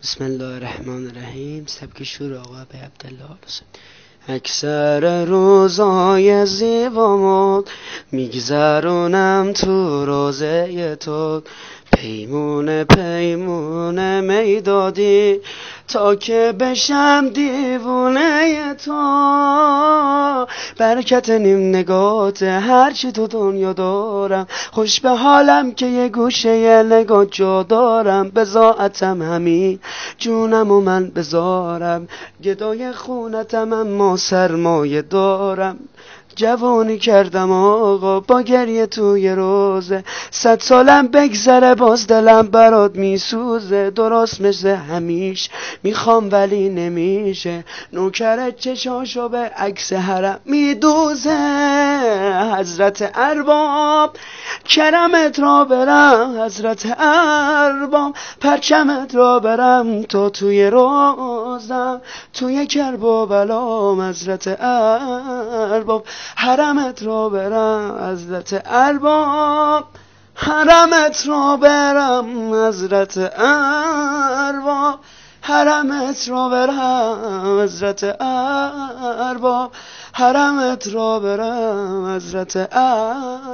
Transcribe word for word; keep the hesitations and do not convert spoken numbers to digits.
بسم الله الرحمن الرحیم. سبک شور آقا به عبدالله حسین. اکثر روزای زیبامون میگذرونم تو روزه تو، پیمونه پیمونه میدادی تا که بشم دیوونه تو. برکت نیم نگات هرچی تو دنیا دارم، خوش به حالم که یه گوشه یه نگاه جا دارم. بزاعتم همین جونم و من بذارم، گدای خونتم اما سرمایه دارم. جوانی کردم آقا با گریه توی روزه، صد سالم بگذره باز دلم برات میسوزه. درست مثل همیش میخوام ولی نمیشه، نوکرت چشاشو به عکس حرم میدوزه. حضرت ارباب کرمت را برم، حضرت ارباب پرچمت را برم تا توی روزم توی کرب و بلام. حضرت ارباب حرمت را برم، حضرت ارباب حرمت را برم، حضرت ارباب حرمت را برم، حضرت ارباب حرمت را برم، حضرت ارباب.